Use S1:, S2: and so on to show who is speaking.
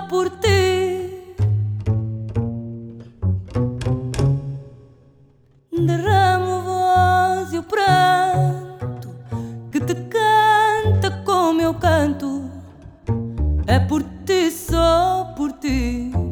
S1: por ti. Derramo voz e o pranto que te canta como eu canto. É por ti, só por ti.